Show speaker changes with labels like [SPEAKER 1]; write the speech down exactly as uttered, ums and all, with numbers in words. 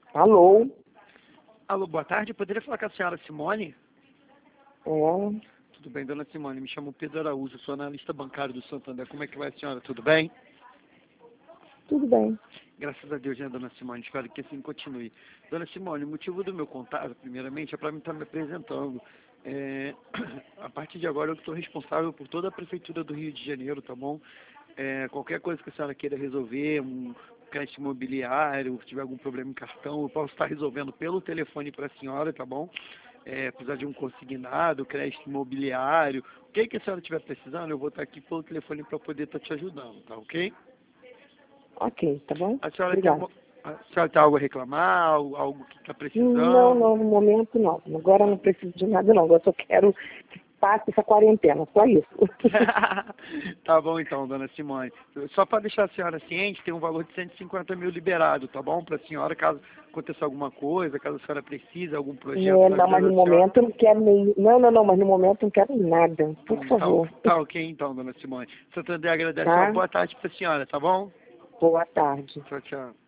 [SPEAKER 1] Alô?
[SPEAKER 2] Alô, boa tarde. Poderia falar com a senhora Simone?
[SPEAKER 1] É,
[SPEAKER 2] Tudo bem, dona Simone? Me chamo Pedro Araújo, sou analista bancário do Santander. Como é que vai a senhora? Tudo bem?
[SPEAKER 1] tudo bem.
[SPEAKER 2] Graças a Deus, né, dona Simone? Espero que assim continue. Dona Simone, o motivo do meu contato, primeiramente, é para mim estar me apresentando. É, a partir de agora, eu estou responsável por toda a Prefeitura do Rio de Janeiro, tá bom? É, qualquer coisa que a senhora queira resolver, um crédito imobiliário, se tiver algum problema em cartão, eu posso estar resolvendo pelo telefone para a senhora, tá bom? É, precisar de um consignado, crédito imobiliário, o que, que a senhora estiver precisando, eu vou estar aqui pelo telefone para poder estar te ajudando, tá ok?
[SPEAKER 1] Ok, tá bom?
[SPEAKER 2] A senhora tem,
[SPEAKER 1] Obrigada.
[SPEAKER 2] alguma- a senhora tem algo a reclamar, algo algo que está
[SPEAKER 1] Não,
[SPEAKER 2] precisando?
[SPEAKER 1] não, no momento não. Agora eu não preciso de nada não. Agora eu só quero que passe essa quarentena, só isso.
[SPEAKER 2] Tá bom então, dona Simone. Só para deixar a senhora ciente, tem um valor de cento e cinquenta mil liberado, tá bom? Para a senhora, caso aconteça alguma coisa, caso a senhora precise, algum projeto
[SPEAKER 1] É,
[SPEAKER 2] na
[SPEAKER 1] não,
[SPEAKER 2] vida
[SPEAKER 1] mas no
[SPEAKER 2] da senhora.
[SPEAKER 1] momento eu não quero nem... Não, não, não, mas no momento eu não quero nada. Por
[SPEAKER 2] Hum, tá,
[SPEAKER 1] favor.
[SPEAKER 2] tá ok então, dona Simone. Santander agradece. Uma
[SPEAKER 1] Tá?
[SPEAKER 2] boa tarde para a senhora, tá bom?
[SPEAKER 1] Boa tarde.
[SPEAKER 2] Tchau, tchau.